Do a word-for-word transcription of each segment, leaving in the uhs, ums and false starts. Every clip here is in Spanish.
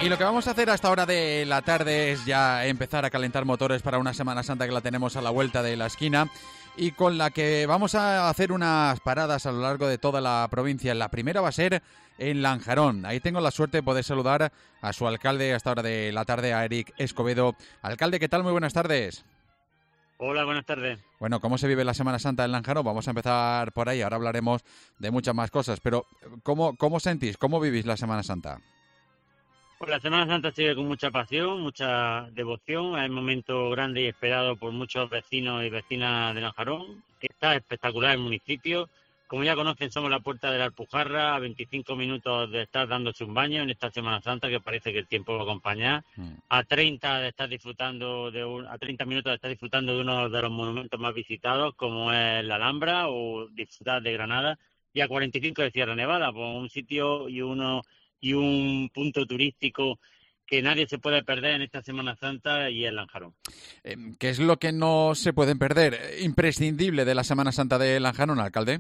Y lo que vamos a hacer hasta hora de la tarde es ya empezar a calentar motores para una Semana Santa que la tenemos a la vuelta de la esquina y con la que vamos a hacer unas paradas a lo largo de toda la provincia. La primera va a ser en Lanjarón. Ahí tengo la suerte de poder saludar a su alcalde hasta hora de la tarde, a Eric Escobedo. Alcalde, ¿qué tal? Muy buenas tardes. Hola, buenas tardes. Bueno, ¿cómo se vive la Semana Santa en Lanjarón? Vamos a empezar por ahí, ahora hablaremos de muchas más cosas, pero ¿cómo, cómo sentís, cómo vivís la Semana Santa? Pues la Semana Santa sigue con mucha pasión, mucha devoción. Es un momento grande y esperado por muchos vecinos y vecinas de Lanjarón, que está espectacular el municipio. Como ya conocen, somos la Puerta de la Alpujarra, a veinticinco minutos de estar dándose un baño en esta Semana Santa, que parece que el tiempo va a acompañar. Mm. A treinta de estar disfrutando de un, a treinta minutos de estar disfrutando de uno de los monumentos más visitados, como es la Alhambra, o disfrutar de Granada, y a cuarenta y cinco de Sierra Nevada, pues un sitio y uno y un punto turístico que nadie se puede perder en esta Semana Santa, y el Lanjarón. ¿Qué es lo que no se pueden perder, imprescindible de la Semana Santa de Lanjarón, alcalde?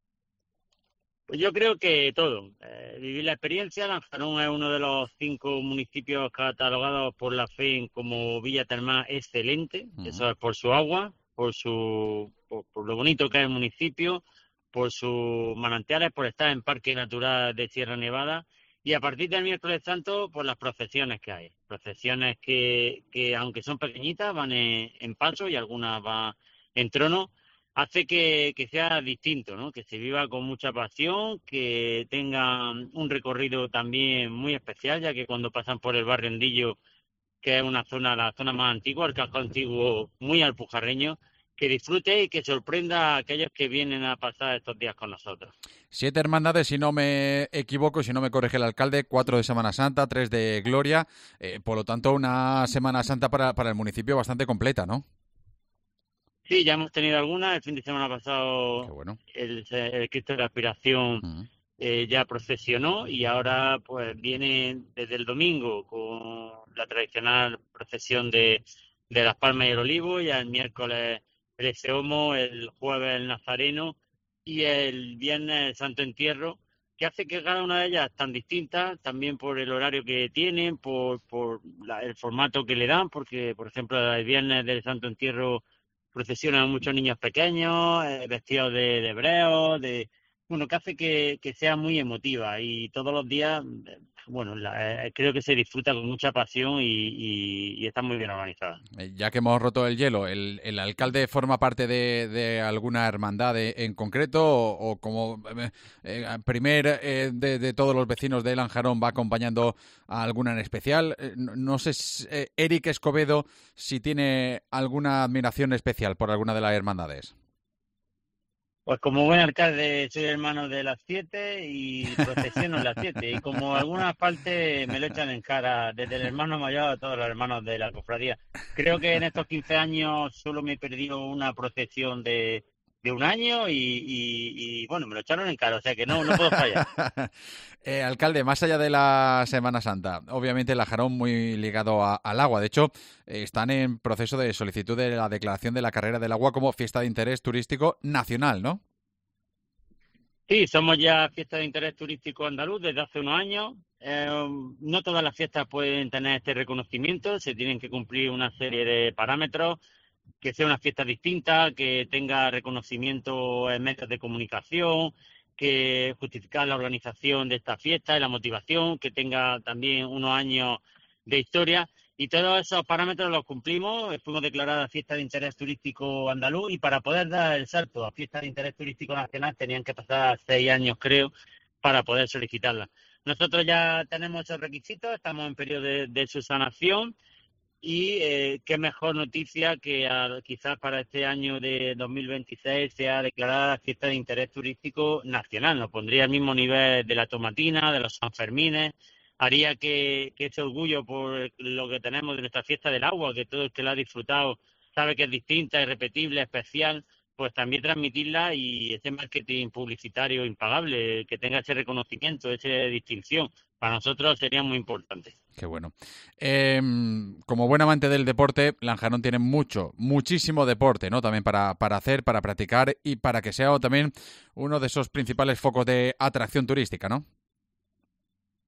Pues yo creo que todo. Eh, vivir la experiencia. Lanjarón es uno de los cinco municipios catalogados por la F E M como Villa Termal excelente. Uh-huh. Eso es por su agua, por su por, por lo bonito que es el municipio, por sus manantiales, por estar en Parque Natural de Sierra Nevada. Y a partir del miércoles santo, pues las procesiones que hay. Procesiones que, que aunque son pequeñitas, van en, en paso y algunas van en trono. Hace que, que sea distinto, ¿no? Que se viva con mucha pasión, que tenga un recorrido también muy especial, ya que cuando pasan por el barrio Endillo, que es una zona, la zona más antigua, el casco antiguo muy alpujarreño, que disfrute y que sorprenda a aquellos que vienen a pasar estos días con nosotros. Siete hermandades, si no me equivoco, si no me corrige el alcalde, cuatro de Semana Santa, tres de Gloria, eh, por lo tanto una Semana Santa para, para el municipio bastante completa, ¿no? Sí, ya hemos tenido algunas. El fin de semana pasado, Qué bueno. el, el Cristo de la Aspiración uh-huh. eh, ya procesionó, y ahora pues viene desde el domingo con la tradicional procesión de, de las Palmas y el Olivo, ya el miércoles el Eseomo, el jueves el Nazareno y el viernes el Santo Entierro, que hace que cada una de ellas tan distintas, también por el horario que tienen, por, por la, el formato que le dan, porque por ejemplo el viernes del Santo Entierro procesionan muchos niños pequeños, eh, vestidos de, de hebreos, de bueno, que hace que, que sea muy emotiva, y todos los días, eh, bueno, la, eh, creo que se disfruta con mucha pasión y, y, y está muy bien organizada. Ya que hemos roto el hielo, ¿el, el alcalde forma parte de, de alguna hermandad de, en concreto o, o como eh, primer eh, de, de todos los vecinos de Lanjarón va acompañando a alguna en especial? Eh, no, no sé, eh, Eric Escobedo, si tiene alguna admiración especial por alguna de las hermandades. Pues como buen alcalde soy hermano de las siete y procesiono en las siete, y como algunas partes me lo echan en cara, desde el hermano mayor a todos los hermanos de la cofradía. Creo que en estos quince años solo me he perdido una procesión de, de un año y, y, y bueno, me lo echaron en cara, o sea que no, no puedo fallar. eh, alcalde, más allá de la Semana Santa, obviamente Lanjarón muy ligado a, al agua. De hecho, eh, están en proceso de solicitud de la declaración de la Carrera del Agua como fiesta de interés turístico nacional, ¿no? Sí, somos ya fiesta de interés turístico andaluz desde hace unos años. Eh, no todas las fiestas pueden tener este reconocimiento, se tienen que cumplir una serie de parámetros, que sea una fiesta distinta, que tenga reconocimiento en medios de comunicación, que justificar la organización de esta fiesta y la motivación, que tenga también unos años de historia. Y todos esos parámetros los cumplimos. Fuimos declaradas fiesta de interés turístico andaluz, y para poder dar el salto a fiesta de interés turístico nacional tenían que pasar seis años, creo, para poder solicitarla. Nosotros ya tenemos esos requisitos, estamos en periodo de, de subsanación, y eh, qué mejor noticia que a, quizás para este año de dos mil veintiséis sea declarada fiesta de interés turístico nacional. Nos pondría al mismo nivel de la Tomatina, de los Sanfermines. Haría que, que ese orgullo por lo que tenemos de nuestra fiesta del agua, que todo el que la ha disfrutado sabe que es distinta, irrepetible, especial, pues también transmitirla, y ese marketing publicitario impagable, que tenga ese reconocimiento, esa distinción, para nosotros sería muy importante. Qué bueno. Eh, como buen amante del deporte, Lanjarón tiene mucho, muchísimo deporte, ¿no? También para, para hacer, para practicar y para que sea también uno de esos principales focos de atracción turística, ¿no?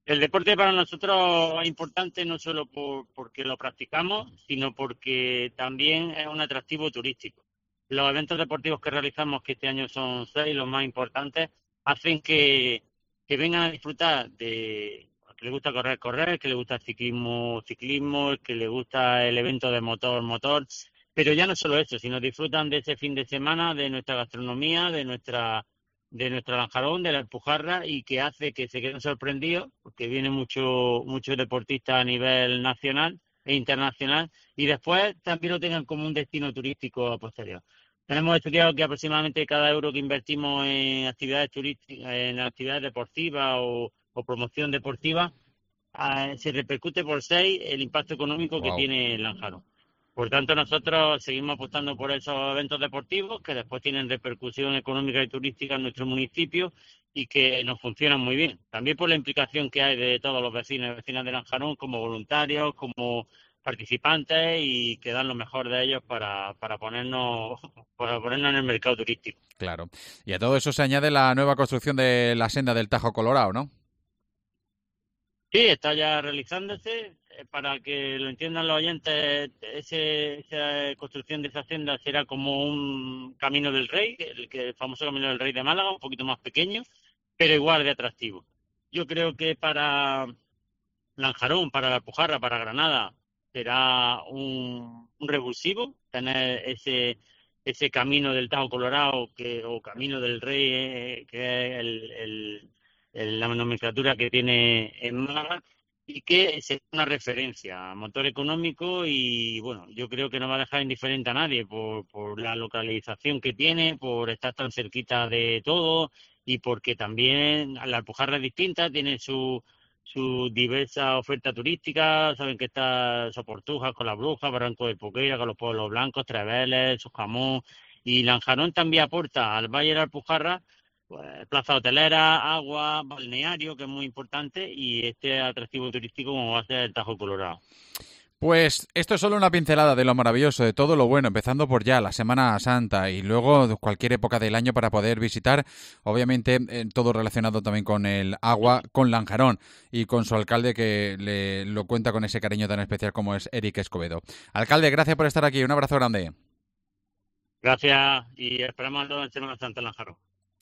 El deporte para nosotros es importante no solo por, porque lo practicamos, sino porque también es un atractivo turístico. Los eventos deportivos que realizamos, que este año son seis, los más importantes, hacen que, que vengan a disfrutar de al que le gusta correr, correr, el que le gusta el ciclismo, ciclismo, el que le gusta el evento de motor, motor. Pero ya no solo eso, sino disfrutan de ese fin de semana, de nuestra gastronomía, de nuestra de nuestro Lanjarón, de la Alpujarra, y que hace que se queden sorprendidos, porque vienen muchos muchos deportistas a nivel nacional e internacional, y después también lo tengan como un destino turístico a posterior. Tenemos estudiado que aproximadamente cada euro que invertimos en actividades turísticas, en actividades deportivas o, o promoción deportiva, eh, se repercute por seis el impacto económico que Wow. tiene el Lanjarón. Por tanto, nosotros seguimos apostando por esos eventos deportivos que después tienen repercusión económica y turística en nuestro municipio y que nos funcionan muy bien. También por la implicación que hay de todos los vecinos y vecinas de Lanjarón como voluntarios, como participantes, y que dan lo mejor de ellos para, para ponernos para ponernos en el mercado turístico. Claro. Y a todo eso se añade la nueva construcción de la senda del Tajo Colorado, ¿no? Sí, está ya realizándose. Eh, Para que lo entiendan los oyentes, ese, esa construcción de esa senda será como un Camino del Rey, el, que, el famoso Camino del Rey de Málaga, un poquito más pequeño, pero igual de atractivo. Yo creo que para Lanjarón, para la Alpujarra, para Granada, será un, un revulsivo tener ese ese camino del Tajo Colorado que o Camino del Rey, eh, que es el, el- el- la nomenclatura que tiene en Málaga, y que es una referencia a motor económico. Y bueno, yo creo que no va a dejar indiferente a nadie por, por la localización que tiene, por estar tan cerquita de todo, y porque también la Alpujarra es distinta, tiene su su diversa oferta turística. Saben que está Soportuja con la Bruja, Barranco de Poqueira con los pueblos blancos, Treveles, su jamón. Y Lanjarón también aporta al Valle de la Alpujarra pues, plaza hotelera, agua, balneario, que es muy importante, y este atractivo turístico como va a ser el Tajo Colorado. Pues esto es solo una pincelada de lo maravilloso, de todo lo bueno, empezando por ya la Semana Santa y luego cualquier época del año para poder visitar, obviamente eh, todo relacionado también con el agua, con Lanjarón y con su alcalde que le lo cuenta con ese cariño tan especial como es Eric Escobedo. Alcalde, gracias por estar aquí, un abrazo grande. Gracias, y esperamos a todos en Semana Santa en Lanjarón.